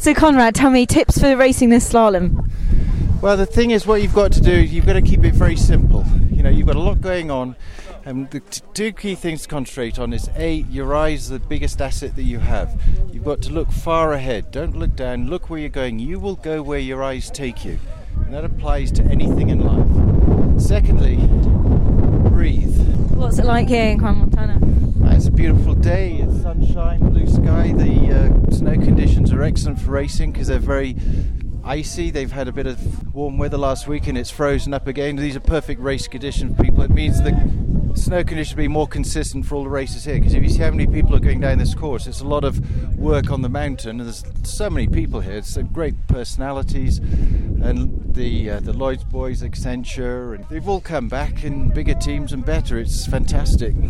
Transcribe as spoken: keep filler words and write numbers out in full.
So Conrad, tell me, tips for racing this slalom? Well, the thing is, what you've got to do, you've got to keep it very simple. You know, you've got a lot going on, and the t- two key things to concentrate on is, A, your eyes are the biggest asset that you have. You've got to look far ahead. Don't look down, look where you're going. You will go where your eyes take you. And that applies to anything in life. Secondly, breathe. What's it like here in Crans-Montana? It's a beautiful day, it's sunshine, blue sky. The uh, snow conditions are excellent for racing because they're very icy. They've had a bit of warm weather last week and it's frozen up again. These are perfect race conditions for people. It means the snow conditions will be more consistent for all the races here, because if you see how many people are going down this course, it's a lot of work on the mountain, and there's so many people here. It's great personalities, and the uh, the Lloyds boys, Accenture, and they've all come back in bigger teams and better. It's fantastic.